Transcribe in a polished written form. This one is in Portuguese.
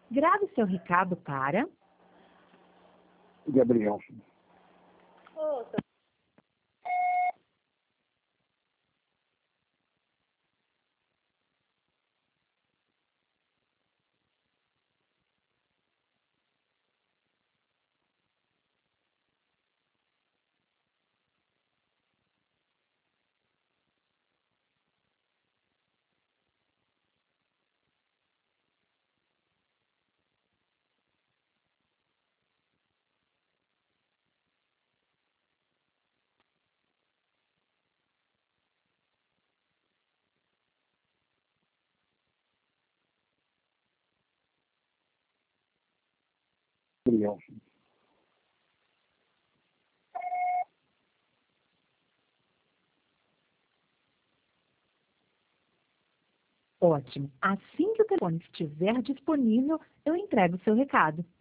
Grave seu recado para... Gabriel. Gabriel. Ótimo. Assim que o telefone estiver disponível, eu entrego seu recado.